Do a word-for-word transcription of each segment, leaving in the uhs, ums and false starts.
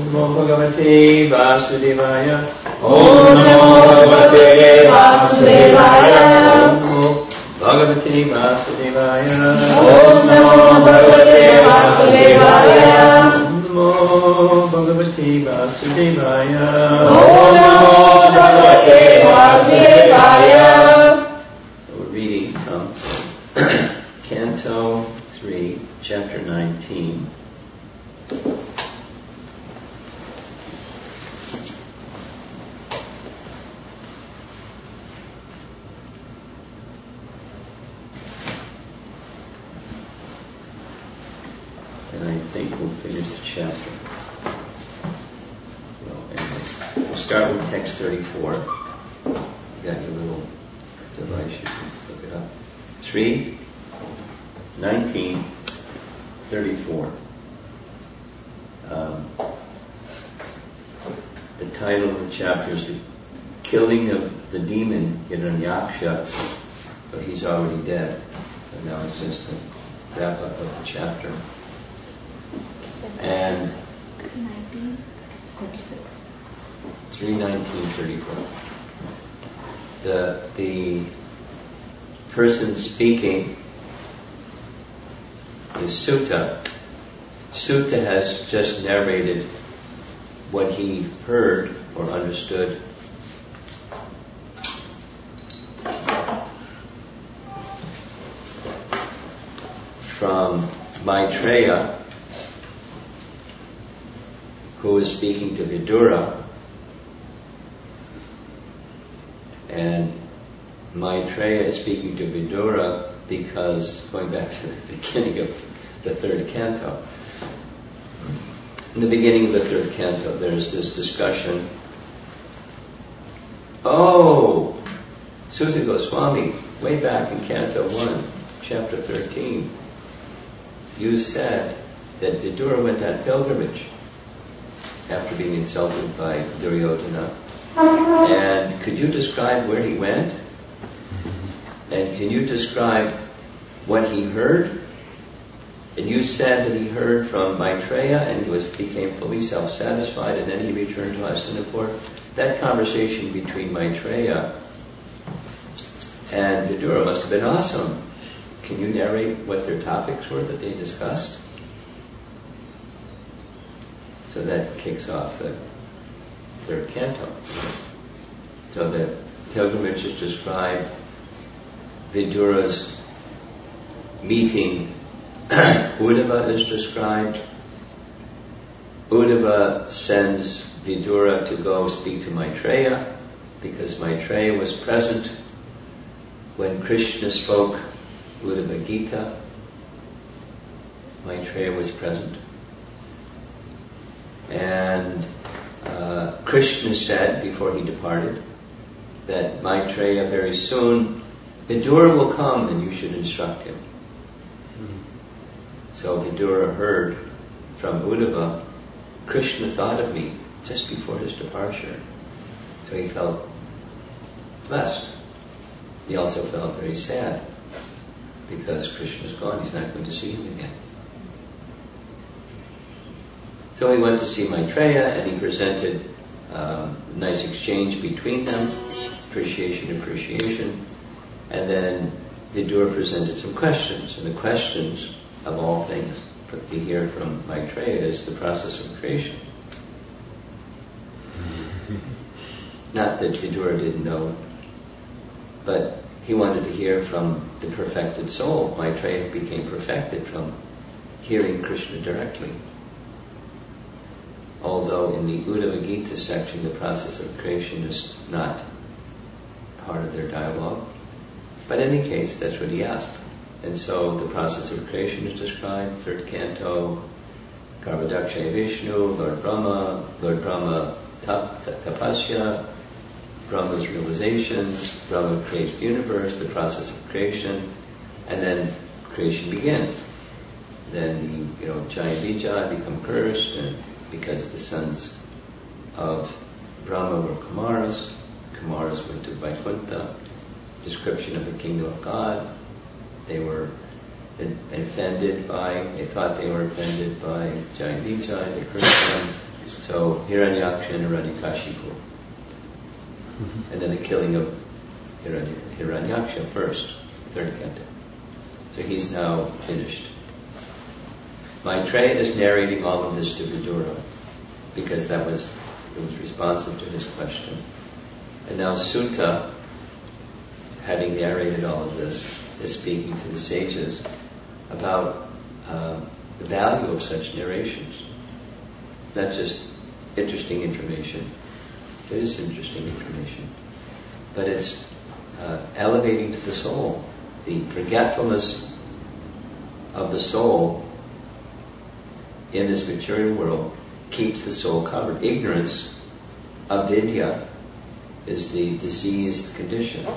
Namo Bhagavate Vasudevaya. Om Namo Bhagavate Vasudevaya. Bhagavate Vasudevaya. Om Namo Bhagavate Vasudevaya. Namo Bhagavate Vasudevaya. Om Namo Bhagavate Vasudevaya. So we're reading from Canto three, Chapter nineteen. And I think we'll finish the chapter. Well, anyway, we'll start with text thirty-four. You got your little device, you can look it up. three, nineteen, thirty-four. Um, the title of the chapter is The Killing of the Demon Hiranyaksha, but he's already dead. So now it's just a wrap up of the chapter. And three nineteen thirty-four. The the person speaking is Sutta. Sutta has just narrated what he heard or understood from Maitreya, who was speaking to Vidura, and Maitreya is speaking to Vidura because, going back to the beginning of the third canto, in the beginning of the third canto there's this discussion. Oh, Sutta Goswami, way back in Canto one, Chapter thirteen, you said that Vidura went on pilgrimage after being insulted by Duryodhana. And could you describe where he went? And can you describe what he heard? And you said that he heard from Maitreya and he was became fully self-satisfied, and then he returned to Hastinapur. That conversation between Maitreya and Vidura must have been awesome. Can you narrate what their topics were that they discussed? So that kicks off the third canto. So the pilgrimage is described. Vidura's meeting Uddhava is described. Uddhava sends Vidura to go speak to Maitreya because Maitreya was present when Krishna spoke Uddhava Gita. Maitreya was present. And uh, Krishna said before he departed that Maitreya very soon, Vidura will come and you should instruct him. Mm-hmm. So Vidura heard from Uddhava, Krishna thought of me just before his departure. So he felt blessed. He also felt very sad because Krishna's gone, he's not going to see him again. So he went to see Maitreya and he presented um, a nice exchange between them, appreciation, appreciation. And then Vidura presented some questions. And the questions, of all things, to hear from Maitreya is the process of creation. Not that Vidura didn't know, but he wanted to hear from the perfected soul. Maitreya became perfected from hearing Krishna directly. Although in the Uddhava Gita section, the process of creation is not part of their dialogue. But in any case, that's what he asked. And so the process of creation is described, third canto, Garbhodakshay Vishnu, Lord Brahma, Lord Brahma tap, tapasya, Brahma's realizations, Brahma creates the universe, the process of creation, and then creation begins. Then the you know Jaya Vijaya become cursed, and because the sons of Brahma were Kumaras, Kumaras went to Vaikuntha, description of the kingdom of God. They were offended by, they thought they were offended by Jaya Vijaya, they cursed them, So Hiranyaksha and Hiranyakashipu. Mm-hmm. And then the killing of Hirany- Hiranyaksha first, third canto. So he's now finished. Maitreya is narrating all of this to Vidura because that was it was responsive to his question. And now Sutta, having narrated all of this, is speaking to the sages about uh, the value of such narrations. It's not just interesting information. It is interesting information. But it's uh, elevating to the soul. The forgetfulness of the soul in this material world keeps the soul covered. Ignorance, avidya, is the diseased condition.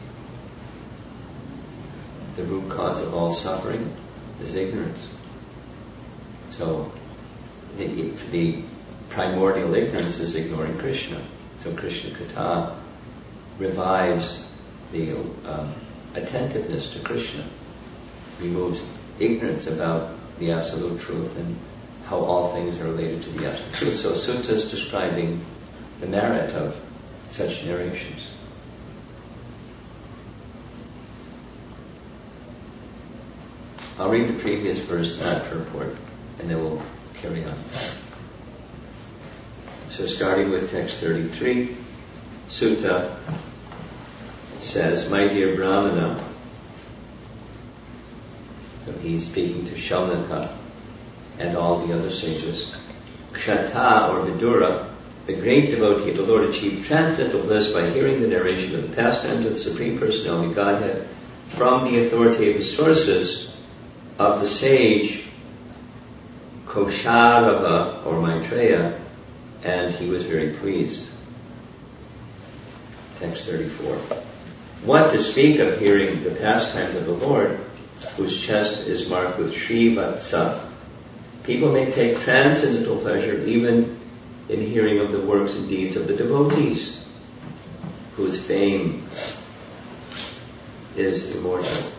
The root cause of all suffering is ignorance. So the, the primordial ignorance is ignoring Krishna. So Krishna Katha revives the um, attentiveness to Krishna, removes ignorance about the absolute truth and how all things are related to the absolute truth. So Sutta is describing the merit of such narrations. I'll read the previous verse, not purport, and then we'll carry on. So starting with text thirty-three, Sutta says, "My dear Brahmana," so he's speaking to Shaunaka and all the other sages, "Kshata, or Vidura, the great devotee of the Lord, achieved transcendental bliss by hearing the narration of the pastimes of the Supreme Personality of Godhead from the authoritative sources of the sage Kosharava, or Maitreya, and he was very pleased." Text thirty-four. "What to speak of hearing the pastimes of the Lord, whose chest is marked with Srivatsa? People may take transcendental pleasure even in hearing of the works and deeds of the devotees, whose fame is immortal."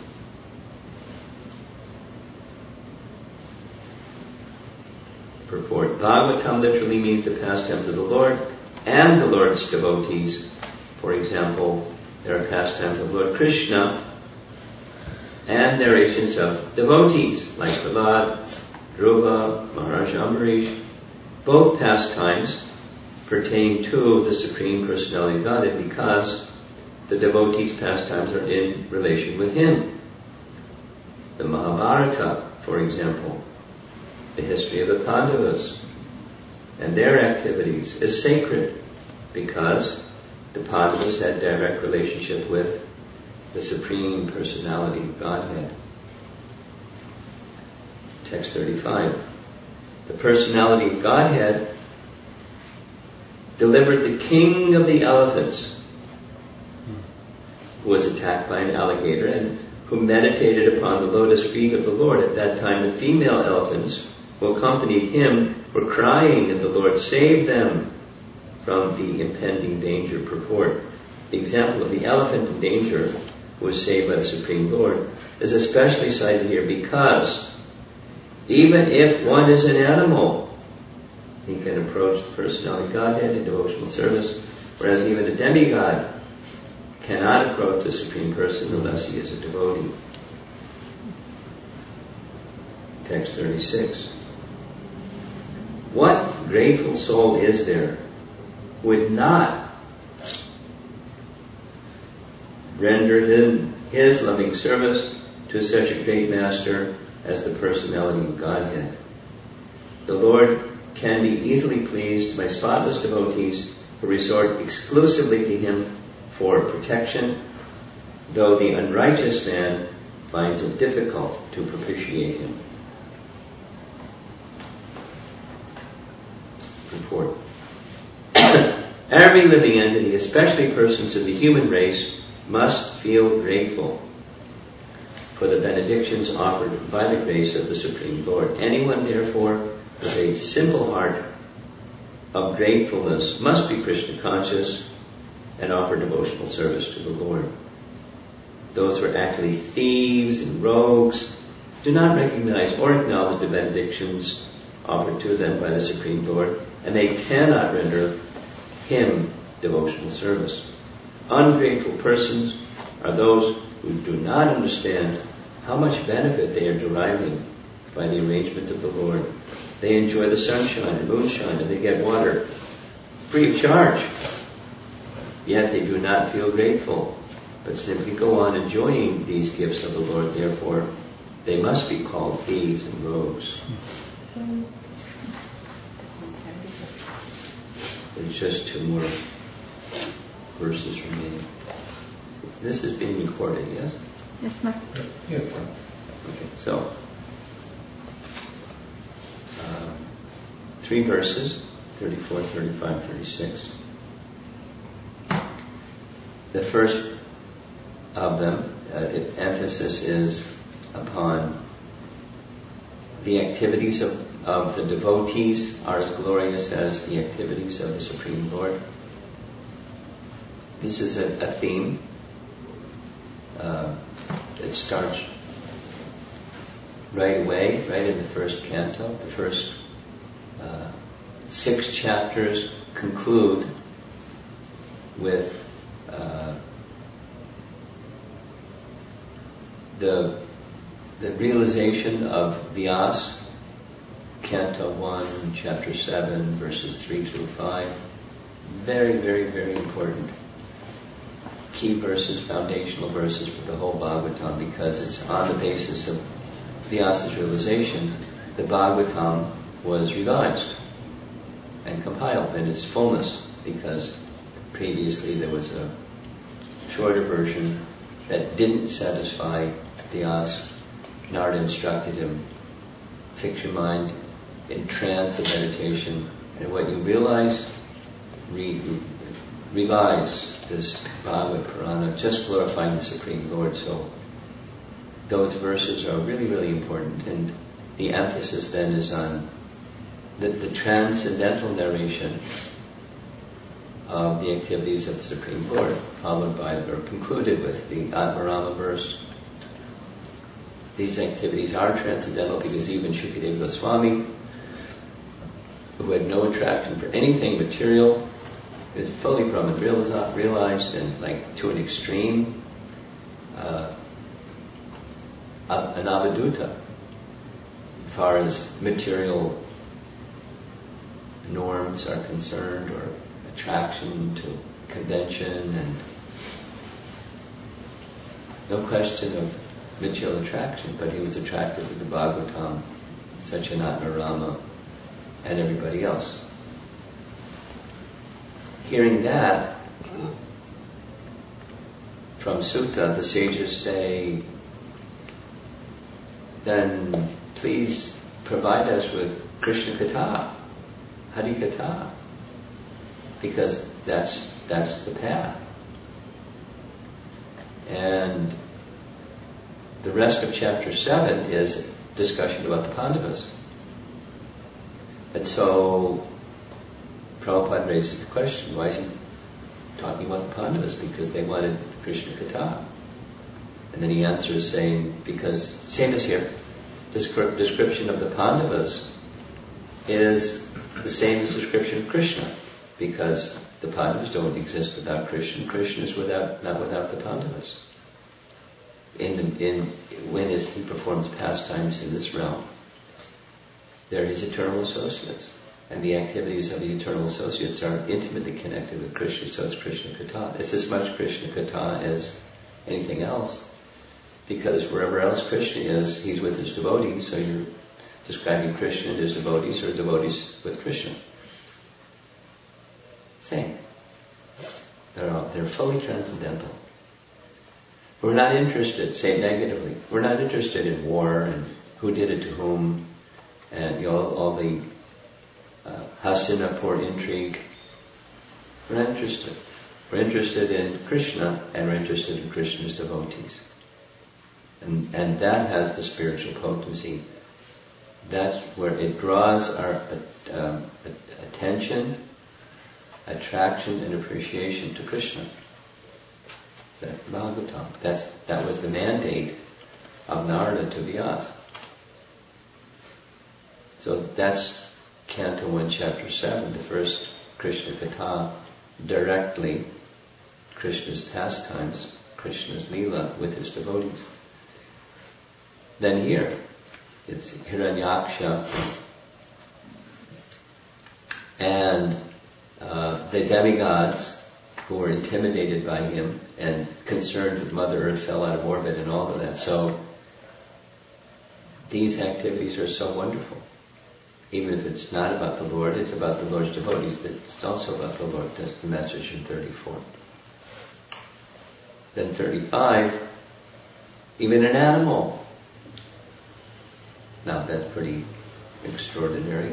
Purport. Bhagavatam literally means the pastimes of the Lord and the Lord's devotees. For example, there are pastimes of Lord Krishna and narrations of devotees like Prahlad, Dhruva, Maharaj Ambarish. Both pastimes pertain to the Supreme Personality of Godhead because the devotees' pastimes are in relation with Him. The Mahabharata, for example, the history of the Pandavas and their activities is sacred because the Pandavas had direct relationship with the Supreme Personality of Godhead. Text thirty-five. The Personality of Godhead delivered the king of the elephants, who was attacked by an alligator and who meditated upon the lotus feet of the Lord. At that time, the female elephants who accompanied him were crying, and the Lord saved them from the impending danger. Purport. The example of the elephant in danger who was saved by the Supreme Lord is especially cited here because even if one is an animal, he can approach the Personality of Godhead in devotional service, whereas even a demigod cannot approach the Supreme Person unless he is a devotee. Text thirty-six. What grateful soul is there who would not render him his loving service to such a great master as the Personality of Godhead? The Lord can be easily pleased by spotless devotees who resort exclusively to Him for protection, though the unrighteous man finds it difficult to propitiate Him. Report. Every living entity, especially persons of the human race, must feel grateful for the benedictions offered by the grace of the Supreme Lord. Anyone, therefore, with a simple heart of gratefulness must be Krishna conscious and offer devotional service to the Lord. Those who are actually thieves and rogues do not recognize or acknowledge the benedictions offered to them by the Supreme Lord, and they cannot render him devotional service. Ungrateful persons are those who do not understand how much benefit they are deriving by the arrangement of the Lord. They enjoy the sunshine and moonshine, and they get water free of charge. Yet they do not feel grateful, but simply go on enjoying these gifts of the Lord. Therefore, they must be called thieves and rogues. There's just two more verses remaining. This is being recorded, yes? Yes, ma'am. Yes, ma'am. Okay, so um, three verses, thirty-four, thirty-five, thirty-six. The first of them, uh, it, emphasis is upon the activities of, of the devotees are as glorious as the activities of the Supreme Lord. This is a, a theme. Uh, it starts right away, right in the first canto. The first uh, six chapters conclude with uh, the the realization of Vyas, Canto one, Chapter seven, verses three through five. Very, very, very important key verses, foundational verses for the whole Bhagavatam, because it's on the basis of Vyasa's realization the Bhagavatam was revised and compiled in its fullness, because previously there was a shorter version that didn't satisfy Vyasa. Narada instructed him, fix your mind in trance of meditation, and what you realize, re- revise this Bhagavad Purana, just glorifying the Supreme Lord. So those verses are really, really important, and the emphasis then is on the, the transcendental narration of the activities of the Supreme Lord, followed by, or concluded with the Atmarama verse. These activities are transcendental because even Shukadeva Goswami, who had no attraction for anything material, is fully Brahman realized, realized and like to an extreme, uh, an avaduta, as far as material norms are concerned, or attraction to convention, and no question of material attraction, but he was attracted to the Bhagavatam, Satyanatana Rama, and everybody else. Hearing that from Sutta, the sages say, then please provide us with Krishna Katha, Hari Katha, because that's that's the path. And the rest of chapter seven is discussion about the Pandavas. And so Prabhupada raises the question, why is he talking about the Pandavas? Because they wanted Krishna Katha. And then he answers saying, because, same as here, descri- description of the Pandavas is the same as description of Krishna, because the Pandavas don't exist without Krishna. Krishna is without, not without the Pandavas. In, in when is he performs pastimes in this realm, they're his eternal associates, and the activities of the eternal associates are intimately connected with Krishna. So it's Krishna Katha. It's as much Krishna Katha as anything else, because wherever else Krishna is, he's with his devotees. So you're describing Krishna and his devotees, or devotees with Krishna. Same. They're all, they're fully transcendental. We're not interested, say negatively, we're not interested in war and who did it to whom, and you know, all the uh, Hastinapur intrigue. We're not interested. We're interested in Krishna, and we're interested in Krishna's devotees. And, and that has the spiritual potency. That's where it draws our um, attention, attraction, and appreciation to Krishna. The Bhagavatam. That's, that was the mandate of Narada to Vyasa. So that's Canto one, Chapter seven, the first Krishna Katha, directly Krishna's pastimes, Krishna's Leela with his devotees. Then here, it's Hiranyaksha and uh, the demigods who were intimidated by him and concerned that Mother Earth fell out of orbit and all of that. So these activities are so wonderful. Even if it's not about the Lord, it's about the Lord's devotees. It's also about the Lord. That's the message in thirty-four. Then thirty-five, even an animal. Now that's pretty extraordinary.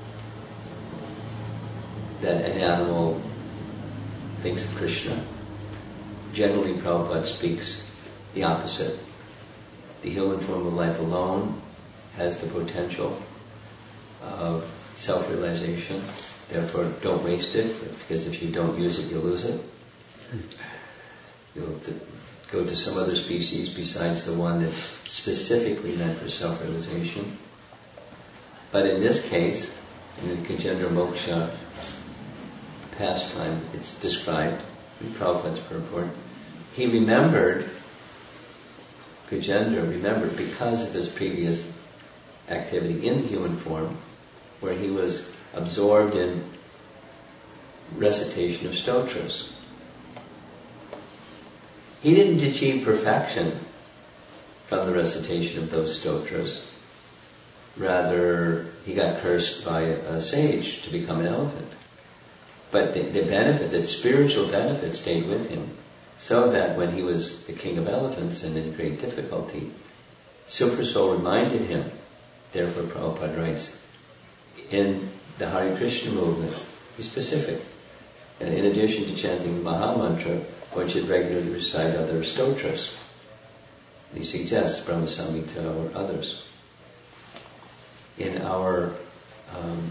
That an animal thinks of Krishna. Generally, Prabhupada speaks the opposite. The human form of life alone has the potential of self-realization. Therefore, don't waste it, because if you don't use it, you'll lose it. You'll to go to some other species besides the one that's specifically meant for self-realization. But in this case, in the Gajendra Moksha pastime, it's described in Prabhupada's purport. He remembered, Gajendra remembered, because of his previous activity in human form, where he was absorbed in recitation of stotras. He didn't achieve perfection from the recitation of those stotras. Rather, he got cursed by a sage to become an elephant. But the, the benefit, the spiritual benefit stayed with him, so that when he was the king of elephants and in great difficulty, Super Soul reminded him. Therefore, Prabhupada writes, in the Hare Krishna movement, be specific. And in addition to chanting the Maha Mantra, one should regularly recite other stotras. And he suggests Brahma Samhita or others. In our um,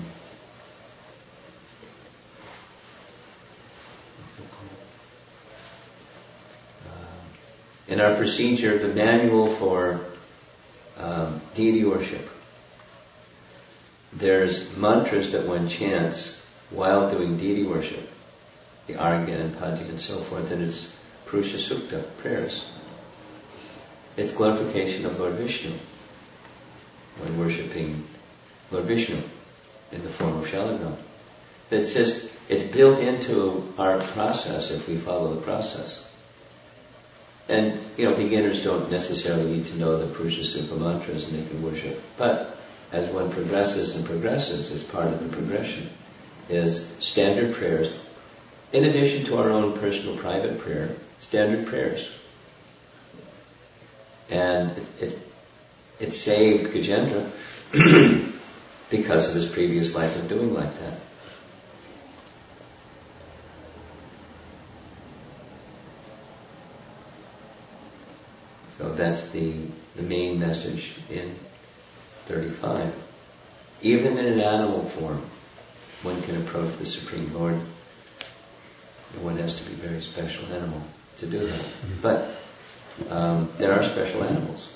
in our procedure, the manual for um, deity worship, there's mantras that one chants while doing deity worship, the Argya and Padya and so forth, and it's Purusha Sukta, prayers. It's glorification of Lord Vishnu when worshipping Lord Vishnu in the form of Shalagram. It's just, it's built into our process if we follow the process. And, you know, beginners don't necessarily need to know the Purusha Sukta mantras and they can worship. But as one progresses and progresses, as part of the progression, is standard prayers. In addition to our own personal private prayer, standard prayers. And it, it, it saved Gajendra because of his previous life of doing like that. So that's the, the main message in thirty-five. Even in an animal form, one can approach the Supreme Lord. And one has to be a very special animal to do that. But um, there are special animals.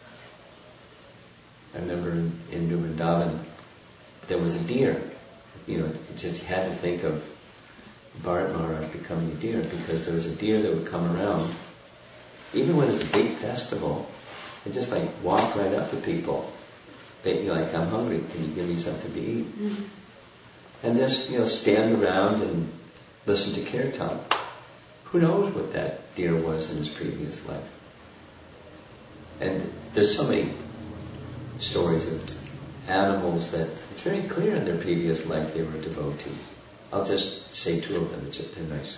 I remember in, in New Vrindavan, there was a deer. You know, you just had to think of Bharat Maharaj becoming a deer, because there was a deer that would come around, even when it's a big festival, and just like walk right up to people. They'd be like, I'm hungry, can you give me something to eat? Mm-hmm. And just, you know, stand around and listen to kirtan. Who knows what that deer was in his previous life? And there's so many stories of animals that it's very clear in their previous life they were a devotee. I'll just say two of them, it's just, they're nice.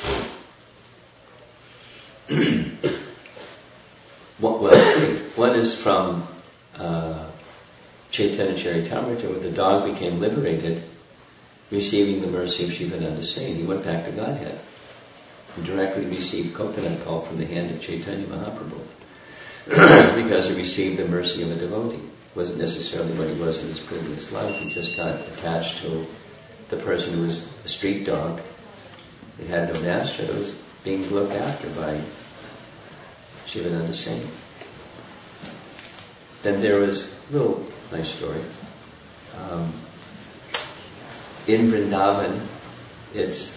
One, well, one is from uh, Chaitanya Charitamrita, where the dog became liberated, receiving the mercy of Shivananda Sain. He went back to Godhead and directly received coconut pulp from the hand of Chaitanya Mahaprabhu because he received the mercy of a devotee. It wasn't necessarily what he was in his previous life. He just got attached to the person who was a street dog. It had no master. It was being looked after by Shivananda Sain. Then there was a little nice story. um, in Vrindavan, it's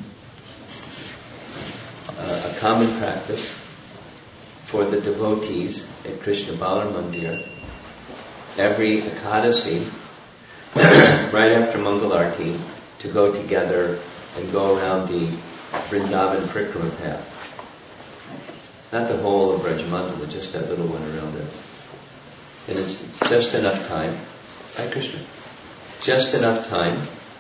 uh, a common practice for the devotees at Krishna Balar Mandir every Ekadasi, right after Mangal Arati, to go together and go around the Vrindavan Prikrama path. Not the whole of Brajamandala, just that little one around there. And it's just enough time. Hi Krishna. Just enough time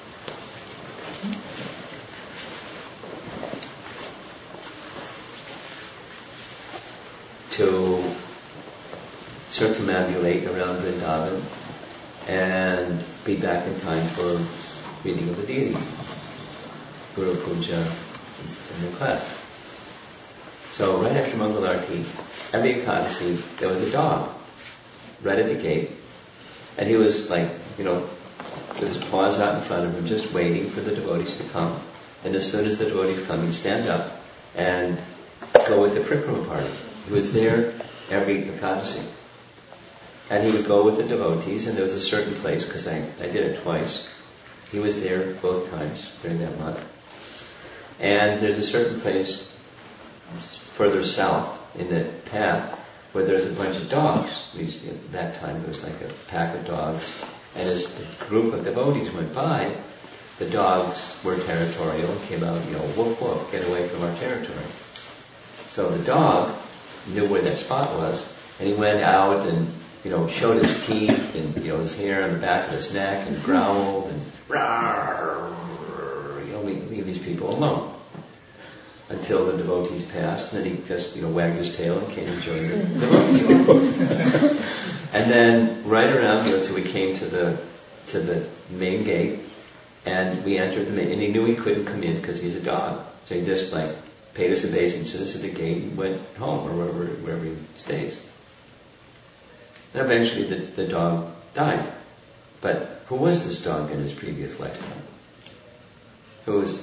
to circumambulate around Vrindavan and be back in time for reading of the deities, Guru Puja, and the class. So right after Mangal Arati, every Ekadasi, there was a dog right at the gate, and he was like, you know, with his paws out in front of him, just waiting for the devotees to come. And as soon as the devotees come, he'd stand up and go with the Prikrama party. He was there every Ekadasi. And he would go with the devotees, and there was a certain place, because I, I did it twice. He was there both times during that month. And there's a certain place further south in the path where there's a bunch of dogs. These, at that time there was like a pack of dogs. And as the group of devotees went by, the dogs were territorial and came out, you know, woof woof, get away from our territory. So the dog knew where that spot was, and he went out and, you know, showed his teeth and, you know, his hair on the back of his neck and growled and, rawr, you know, leave, leave these people alone. Until the devotees passed, and then he just, you know, wagged his tail and came and joined the devotees. And then right around, you know, till we came to the to the main gate, and we entered the main, and he knew he couldn't come in because he's a dog, so he just like paid us obeisance at the gate and went home or wherever wherever he stays. And eventually the, the dog died. But who was this dog in his previous lifetime? Who was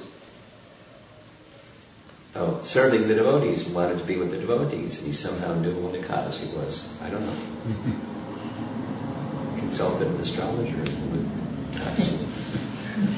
Oh, serving the devotees and wanted to be with the devotees, and he somehow knew when Ekadasi was. I don't know. Consulted an astrologer with Ekadasi.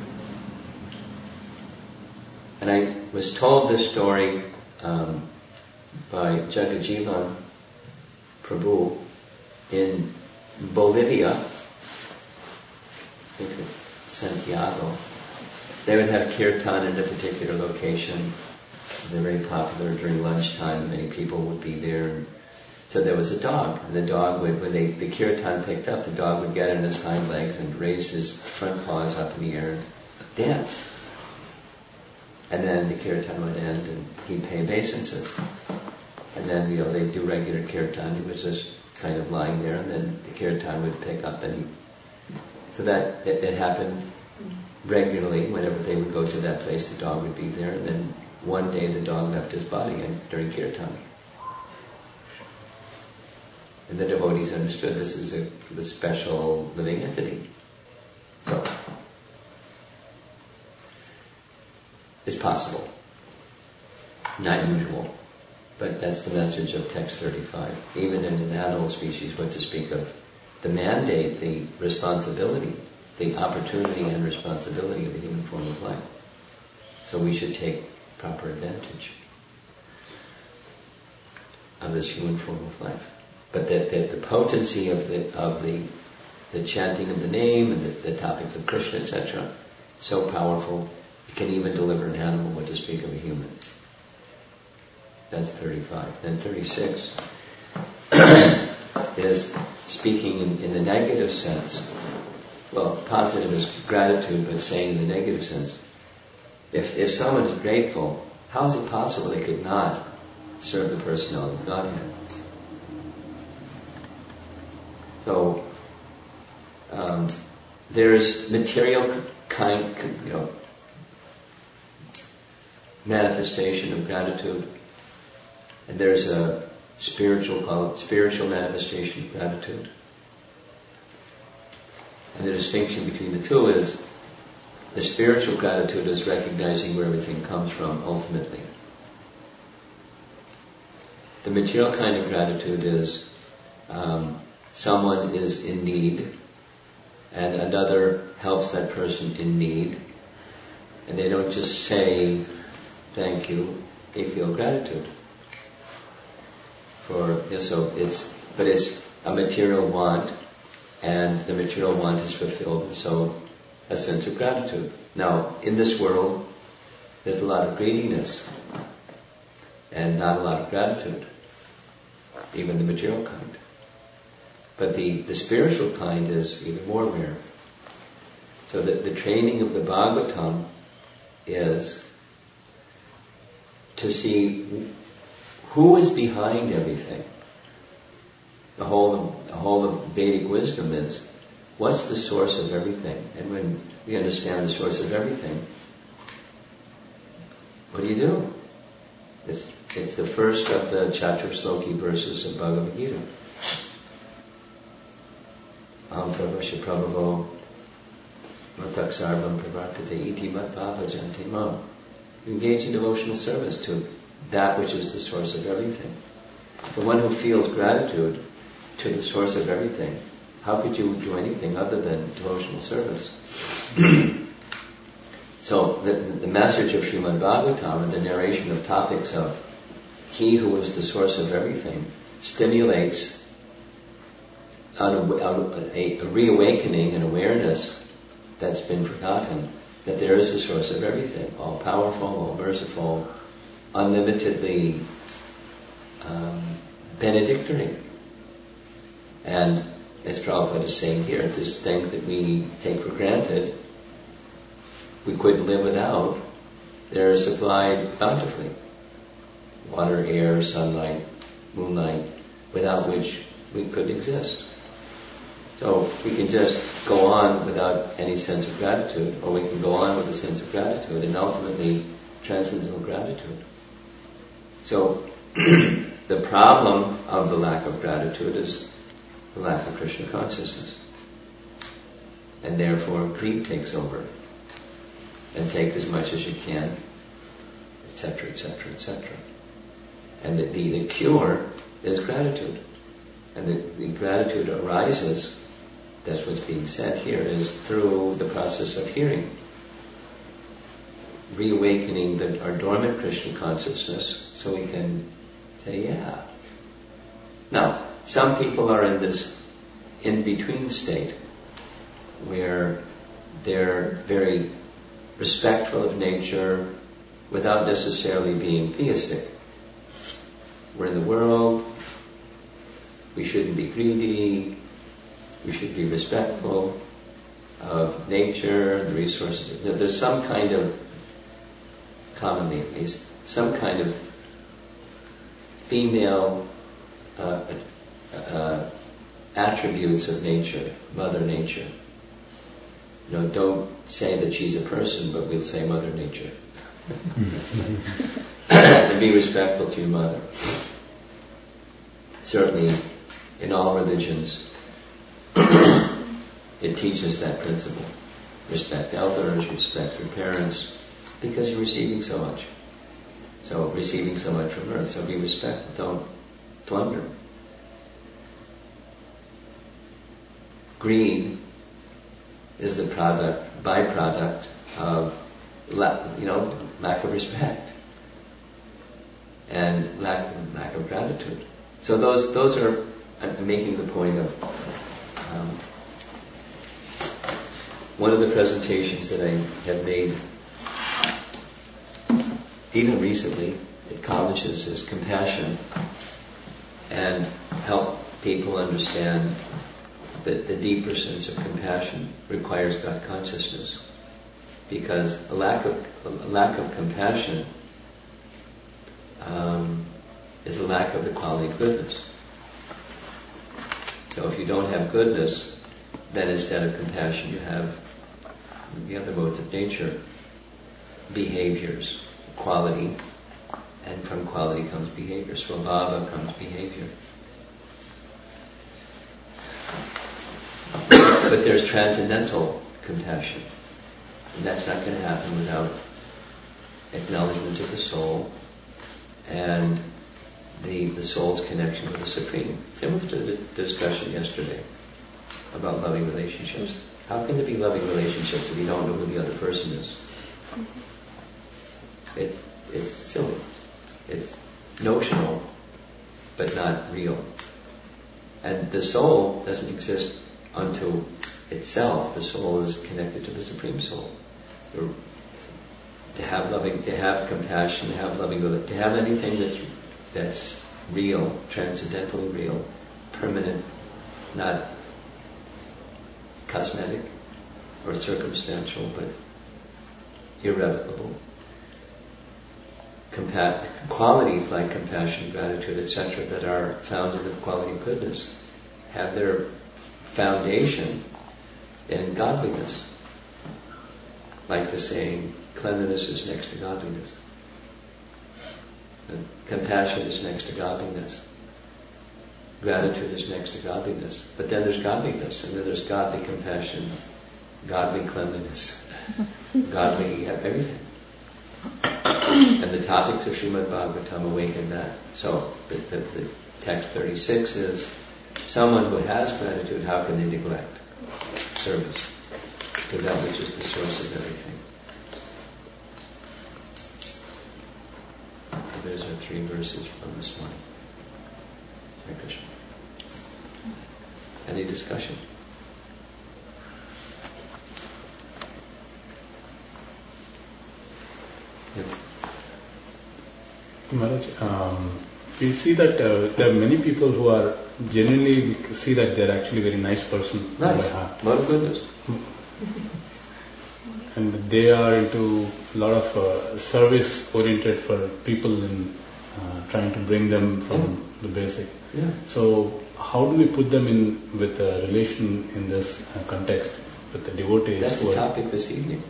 And I was told this story um, by Jagajivan Prabhu in Bolivia, I think it's Santiago. They would have kirtan in a particular location. They're very popular during lunchtime. Many people would be there. So there was a dog, and the dog would, when they, the kirtan picked up, the dog would get on his hind legs and raise his front paws up in the air and dance. And then the kirtan would end, and he'd pay obeisances. And then, you know, they'd do regular kirtan. He was just kind of lying there, and then the kirtan would pick up, and he. So that it, it happened regularly. Whenever they would go to that place, the dog would be there, and then one day the dog left his body and during kirtan. And the devotees understood this is a, a special living entity. So, it's possible. Not usual. But that's the message of text thirty-five. Even in an animal species, what to speak of the mandate, the responsibility, the opportunity and responsibility of the human form of life. So we should take proper advantage of this human form of life. But that, that the potency of the of the the chanting of the name and the, the topics of Krishna, et cetera, so powerful, it can even deliver an animal, what to speak of a human. That's thirty-five. Then thirty-six is speaking in, in the negative sense. Well, positive is gratitude, but saying in the negative sense, if if someone is grateful, how is it possible they could not serve the personality of Godhead? So um, there's material kind, you know, manifestation of gratitude, and there's a spiritual, call it spiritual manifestation of gratitude. And the distinction between the two is the spiritual gratitude is recognizing where everything comes from ultimately. The material kind of gratitude is um, someone is in need and another helps that person in need, and they don't just say thank you, they feel gratitude. For yeah, so it's but it's a material want, and the material want is fulfilled, and so a sense of gratitude. Now, in this world, there's a lot of greediness, and not a lot of gratitude, even the material kind. But the, the spiritual kind is even more rare. So the, the training of the Bhagavatam is to see who is behind everything. The whole, the whole of Vedic wisdom is, what's the source of everything? And when we understand the source of everything, what do you do? It's, it's the first of the Chaturshloki verses of Bhagavad Gita. Aham sarvasya prabhavo matak sarvam pravartate iti mat bhava janti mam. You engage in devotional service to that which is the source of everything. The one who feels gratitude to the source of everything, how could you do anything other than devotional service? So the, the message of Srimad Bhagavatam and the narration of topics of He who is the source of everything stimulates a, a, a reawakening and awareness that's been forgotten, that there is the source of everything, all powerful, all merciful, unlimitedly um, benedictory. And as Prabhupada is saying here, there's things that we take for granted, we couldn't live without, they're supplied bountifully. Water, air, sunlight, moonlight, without which we couldn't exist. So we can just go on without any sense of gratitude, or we can go on with a sense of gratitude, and ultimately transcendental gratitude. So the problem of the lack of gratitude is the lack of Krishna consciousness. And therefore greed takes over. And take as much as you can, et cetera, et cetera, et cetera. And the, the, the cure is gratitude. And the, the gratitude arises, that's what's being said here, is through the process of hearing. Reawakening the, our dormant Krishna consciousness so we can say, yeah. Now, some people are in this in-between state where they're very respectful of nature without necessarily being theistic. We're in the world, we shouldn't be greedy, we should be respectful of nature, the resources. There's some kind of, commonly at least, some kind of female uh, uh, attributes of nature, Mother Nature. You know, don't say that she's a person, but we'll say Mother Nature. And be respectful to your mother. Certainly, in all religions, it teaches that principle. Respect elders, respect your parents, because you're receiving so much. So, receiving so much from earth, so be respectful, don't plunder. Greed is the product, byproduct of, you know, lack of respect and lack, lack of gratitude. So those those are, I'm making the point of um, one of the presentations that I have made even recently at colleges is compassion, and help people understand that the deeper sense of compassion requires God consciousness, because a lack of a lack of compassion um, is a lack of the quality of goodness. So if you don't have goodness, then instead of compassion you have the other modes of nature, behaviors, quality, and from quality comes behavior. Svabhava comes behavior. But there's transcendental compassion, and that's not going to happen without acknowledgement of the soul and the the soul's connection with the Supreme. Similar to the discussion yesterday about loving relationships. How can there be loving relationships if you don't know who the other person is? It's, it's silly. It's notional, but not real. And the soul doesn't exist unto itself. The soul is connected to the Supreme Soul. The, to have loving, to have compassion, to have loving, to have anything that's that's real, transcendentally real, permanent, not cosmetic or circumstantial, but irrevocable. Compa- qualities like compassion, gratitude, et cetera, that are found in the quality of goodness have their foundation in godliness. Like the saying, cleanliness is next to godliness. And compassion is next to godliness. Gratitude is next to godliness. But then there's godliness, and then there's godly compassion, godly cleanliness, godly everything. And the topics of Srimad Bhagavatam awaken that. So the, the, the text thirty-six is, someone who has gratitude, how can they neglect service to that which is the source of everything? So those are three verses from this one. Hare Krishna. Any discussion? Yeah. Maharaj, um, we see that uh, there are many people who are genuinely see that they're actually a very nice person. Nice. Lot of goodness. And they are into a lot of uh, service oriented for people in uh, trying to bring them from yeah. the basic. Yeah. So how do we put them in with a relation in this uh, context with the devotees? That's the topic this evening.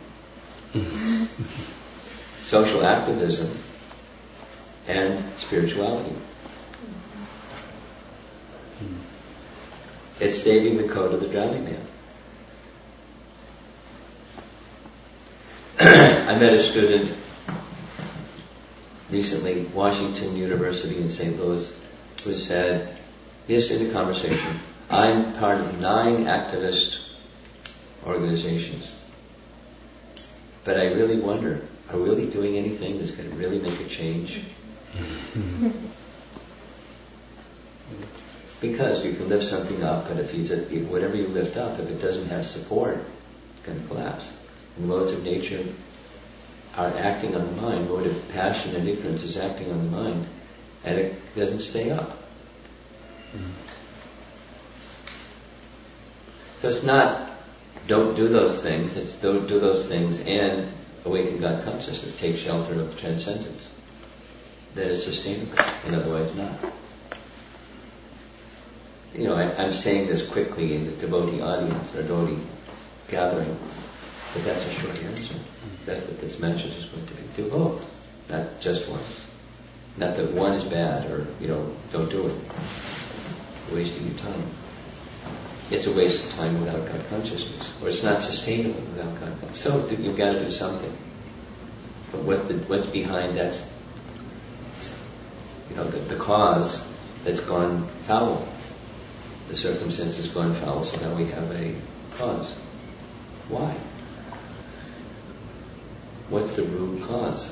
Social activism and spirituality. Hmm. It's saving the code of the drowning man. I met a student recently, Washington University in Saint Louis, who said, yes, in a conversation, I'm part of nine activist organizations, but I really wonder, are we really doing anything that's going to really make a change? Because you can lift something up, but if you just, whatever you lift up, if it doesn't have support, it's going to collapse. And the modes of nature are acting on the mind. Mode of passion and ignorance is acting on the mind, and it doesn't stay up. Mm-hmm. So it's not don't do those things, it's don't do those things and awaken God consciousness, take shelter of transcendence. That is sustainable, and otherwise not. You know, I, I'm saying this quickly in the devotee audience, or devotee gathering, but that's a short answer. That's what this message is going to be. Do both, not just one. Not that one is bad, or, you know, don't do it. Wasting your time. It's a waste of time without God consciousness, or it's not sustainable without God consciousness. So you've got to do something. But what the, what's behind that? You know, the, the cause that's gone foul. The circumstance has gone foul, so now we have a cause. Why? What's the root cause?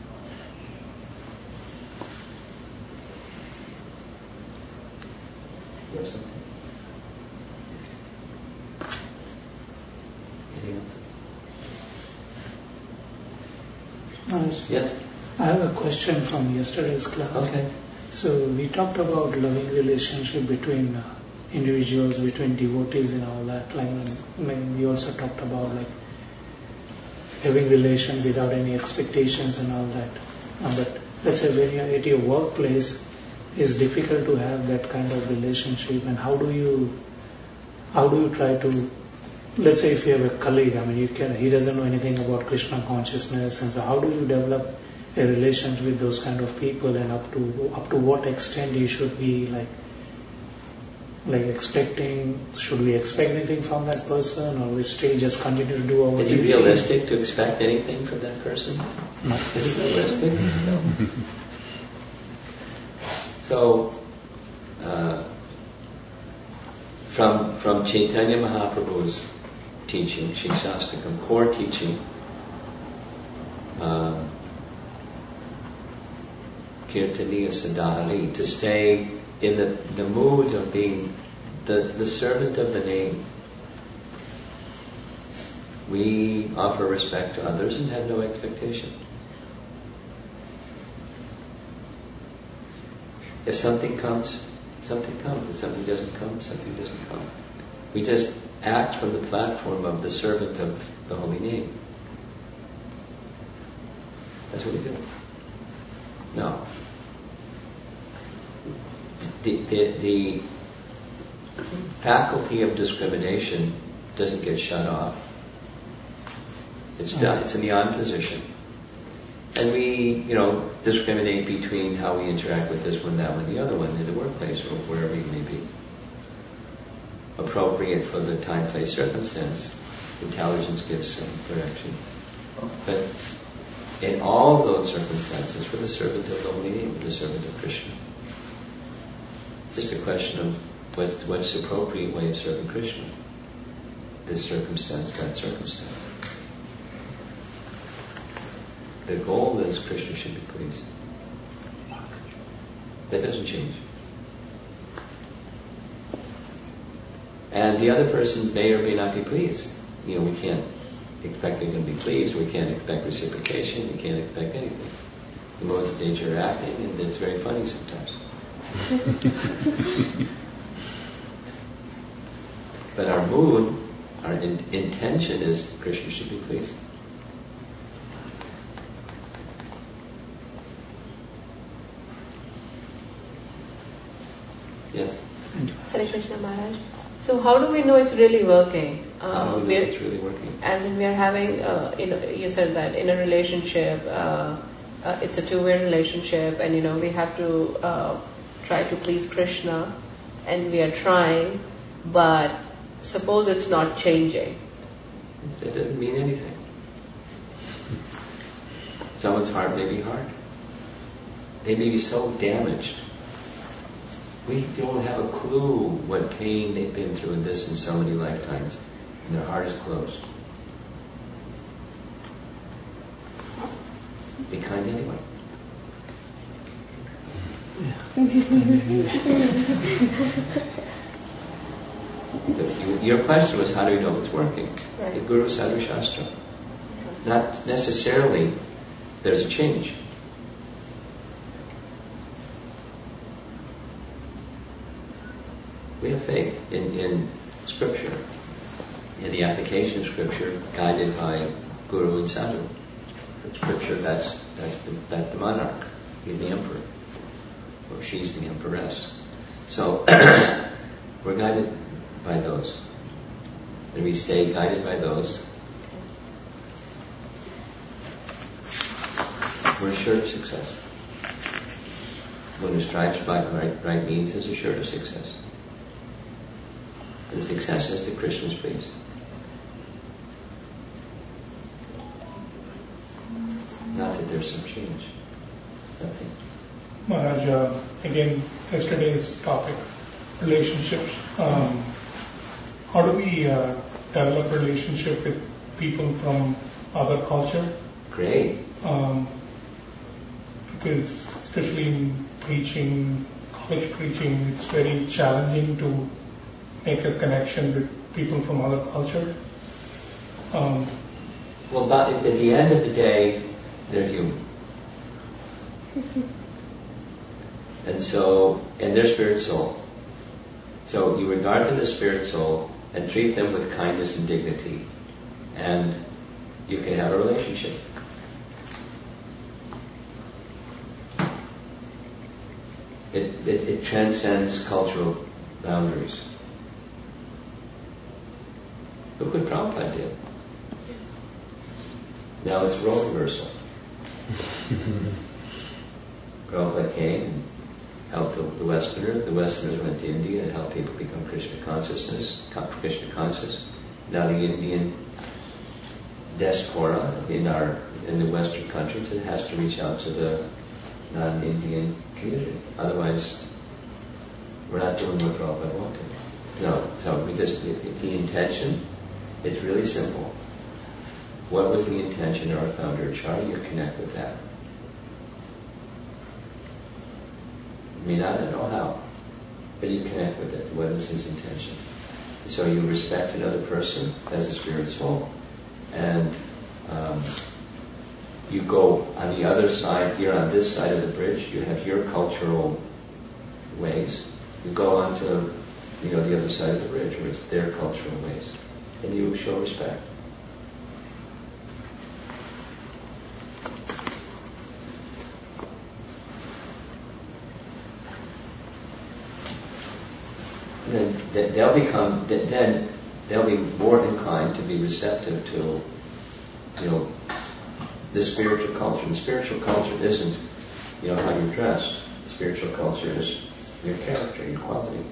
You have something? Anything else? Yes. I have a question from yesterday's class. Okay. So we talked about loving relationship between uh, individuals, between devotees and all that. Like, I mean, we also talked about like having relation without any expectations and all that. Uh, but let's say when you're at your workplace, it's difficult to have that kind of relationship. And how do you, how do you try to, let's say if you have a colleague, I mean, you can, he doesn't know anything about Krishna consciousness, and so how do you develop a relationship with those kind of people, and up to up to what extent you should be like like expecting, should we expect anything from that person, or we still just continue to do our Is it realistic to expect anything from that person? No. Is it realistic? No. So, uh, from from Chaitanya Mahaprabhu's teaching, Shikshastakam, core teaching, um, Kirtaniya Sadhari, to stay in the, the mood of being the, the servant of the name. We offer respect to others and have no expectation. If something comes, something comes. If something doesn't come, something doesn't come. We just act from the platform of the servant of the holy name. That's what we do. No. The, the, the faculty of discrimination doesn't get shut off. It's done. It's in the on position. And we, you know, discriminate between how we interact with this one, that one, the other one, in the workplace or wherever you may be. Appropriate for the time, place, circumstance. Intelligence gives some direction. But in all those circumstances, we're the servant of the holy name, we're the servant of Krishna. It's just a question of what's, what's the appropriate way of serving Krishna. This circumstance, that circumstance. The goal is Krishna should be pleased. That doesn't change. And the other person may or may not be pleased. You know, we can't expect they're going to be pleased. We can't expect reciprocation. We can't expect anything. The modes of nature are acting, and it's very funny sometimes. But our mood, our in- intention is Krishna should be pleased. Yes? Hare Krishna Maharaj. So how do we know it's really working? Uh, How do we know it's really working? As in we are having, uh, you know, you said that in a relationship, uh, uh, it's a two-way relationship, and you know we have to uh, try to please Krishna, and we are trying, but suppose it's not changing. That doesn't mean anything. Someone's heart may be hard. They may be so damaged. We don't have a clue what pain they've been through in this in so many lifetimes, and their heart is closed. Be kind anyway. The- Your question was, how do we know if it's working? Right. The Guru Sadhu Shastra. Not necessarily there's a change. We have faith in, in Scripture, in the application of Scripture, guided by Guru and Sadhu. In Scripture, that's that's the, that's the monarch. He's the emperor, or she's the empress. So we're guided by those, and we stay guided by those. We're assured of success. One who strives by right, right means is assured of success. The success is that Krishna is pleased. Not that there's some change. Nothing. Maharaj, uh, again, yesterday's topic, relationships. Um, how do we uh, develop relationship with people from other culture? Great. Um, because especially in preaching, college preaching, it's very challenging to make a connection with people from other culture. Um, Well, but at the end of the day, they're human. And so, and they're spirit soul. So you regard them as spirit soul and treat them with kindness and dignity, and you can have a relationship. It, it, it transcends cultural boundaries. Look what Prabhupada did. Now it's role reversal. Prabhupada came and helped the, the Westerners. The Westerners went to India and helped people become Krishna consciousness, Krishna conscious. Now the Indian diaspora in our in the Western countries, it has to reach out to the non-Indian community. Otherwise, we're not doing what Prabhupada wanted. No, so we just, if, if the intention It's really simple. What was the intention of our founder Acharya? You connect with that. I mean, I don't know how, but you connect with it. What is his intention? So you respect another person as a spirit soul, and um, you go on the other side. You're on this side of the bridge. You have your cultural ways. You go on to, you know, the other side of the bridge, where it's their cultural ways, and you show respect. And then they'll become, then they'll be more inclined to be receptive to, you know, the spiritual culture. The spiritual culture isn't, you know, how you're dressed. The spiritual culture is your character, your quality.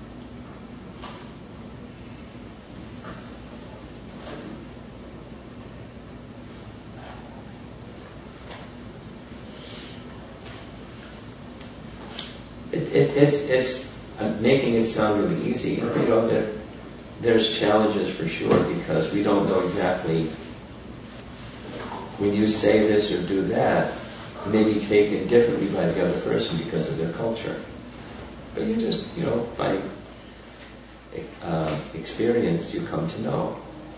It, it, it's, it's I'm making it sound really easy. You know, there, there's challenges for sure, because we don't know exactly when you say this or do that, it may be taken differently by the other person because of their culture. But you just, you know, by uh, experience, you come to know.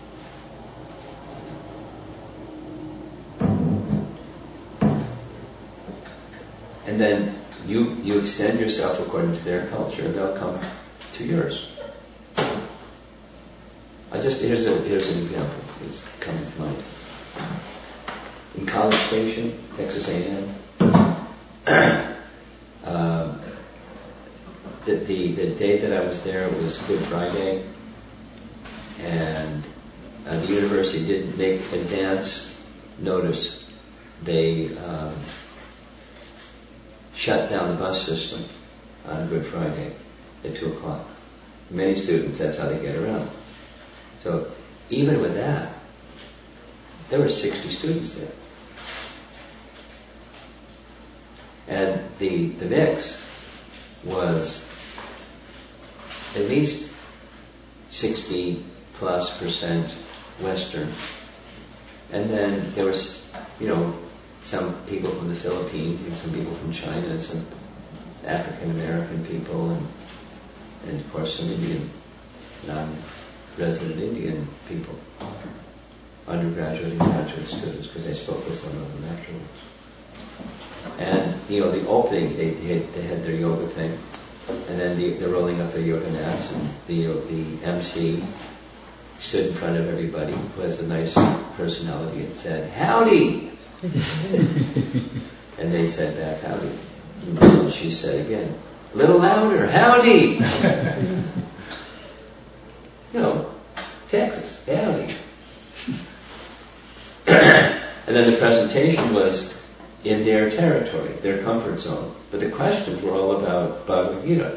And then you you extend yourself according to their culture, and they'll come to yours. I just here's a here's an example that's coming to mind. In College Station, Texas A and M, um, the, the the day that I was there was Good Friday, and uh, the university didn't make advance notice. They um, shut down the bus system on Good Friday at two o'clock. Many students, that's how they get around. So even with that, there were sixty students there. And the, the mix was at least sixty plus percent Western. And then there was, you know, some people from the Philippines and some people from China and some African American people and, and of course some Indian, non-resident Indian people, undergraduate and graduate students, because I spoke with some of them afterwards. And, you know, the opening, they, they, had, they had their yoga thing, and then the, they're rolling up their yoga mats, and the, the M C stood in front of everybody, who has a nice personality, and said, "Howdy!" And they said back, "Howdy." And she said again, "A little louder, howdy!" You know, Texas, howdy. And then the presentation was in their territory, their comfort zone. But the questions were all about Bhagavad Gita.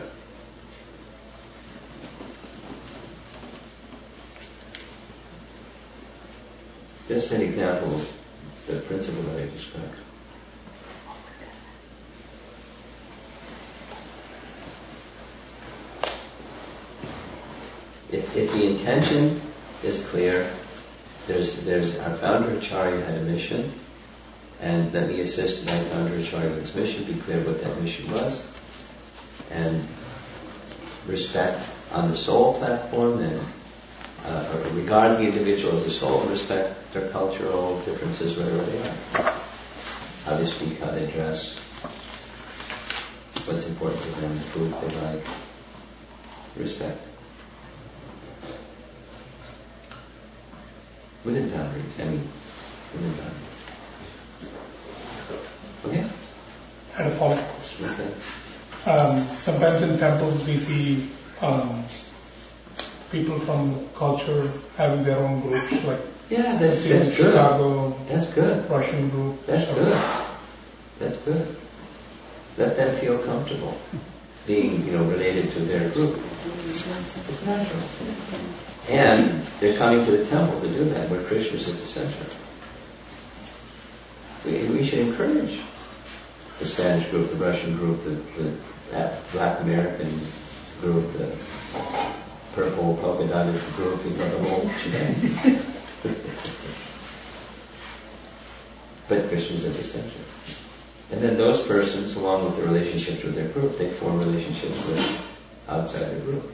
Just an example of the principle that I described. If, if the intention is clear, there's, there's our founder Acharya had a mission, and let me assist my founder Acharya with his mission, be clear what that mission was, and respect on the soul platform, and uh, regard the individual as a soul, and respect their cultural differences wherever they are. How they speak, how they dress, what's important to them, the foods they like. Respect. Within boundaries, I mean, within boundaries. Okay? I had a follow-up question. Okay. Um, sometimes in temples we see um, people from culture having their own groups, like Yeah, that's, see in that's good. Chicago, That's good. Russian group. That's so- good. That's good. Let them feel comfortable being, you know, related to their group. It's natural. And they're coming to the temple to do that, where Krishna's at the center. We, we should encourage the Spanish group, the Russian group, the, the Black American group, the purple polka dotted group, you know, the whole shebang. But Krishna's at the center. And then those persons, along with the relationships with their group, they form relationships with outside the group.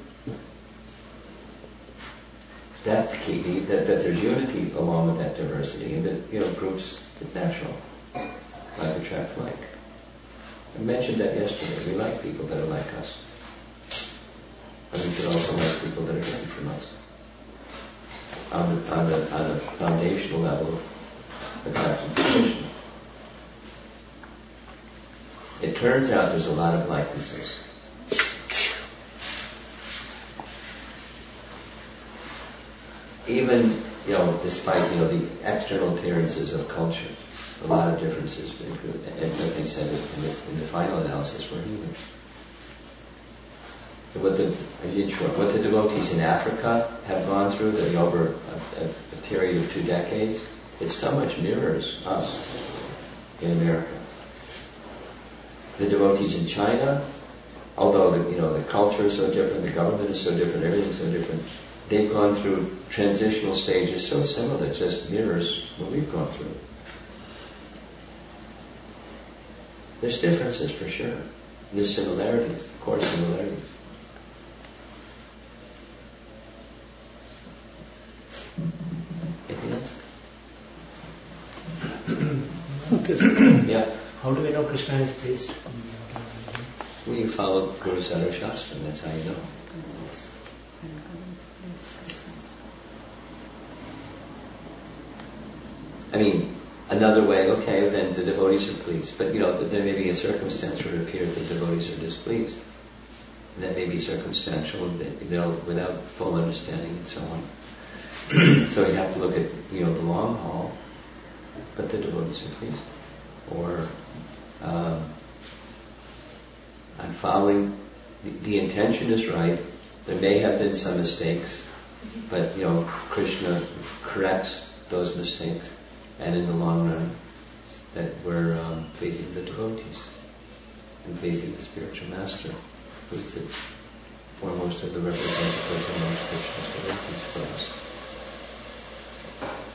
That's the key, that, that there's unity along with that diversity, and that, you know, groups, it's natural. Like attract like. I mentioned that yesterday. We like people that are like us. But we should also like people that are different from us. On the, on the, on the foundational level of attraction to Krishna. It turns out there's a lot of likenesses. Even, you know, despite, you know, the external appearances of culture, a lot of differences, and like they said in the, in the final analysis, we're human. So what the, in short, what the devotees in Africa have gone through, that over a, a, a period of two decades, it so much mirrors us in America. The devotees in China, although the, you know, the culture is so different, the government is so different, everything's so different, they've gone through transitional stages so similar that just mirrors what we've gone through. There's differences for sure. There's similarities, of course, similarities. Anything else? Yeah. How do we know Krishna is pleased? Well, you follow Guru Sadhu Shastra, that's how you know. I mean, another way, okay, then the devotees are pleased. But, you know, there may be a circumstance where it appears that devotees are displeased. And that may be circumstantial, you know, without full understanding and so on. So you have to look at, you know, the long haul, but the devotees are pleased. Or, um, I'm following, the, the intention is right, there may have been some mistakes, but, you know, Krishna corrects those mistakes, and in the long run, that we're um, pleasing the devotees, and pleasing the spiritual master, who's the foremost of the representatives of Lord Krishna's devotees for us.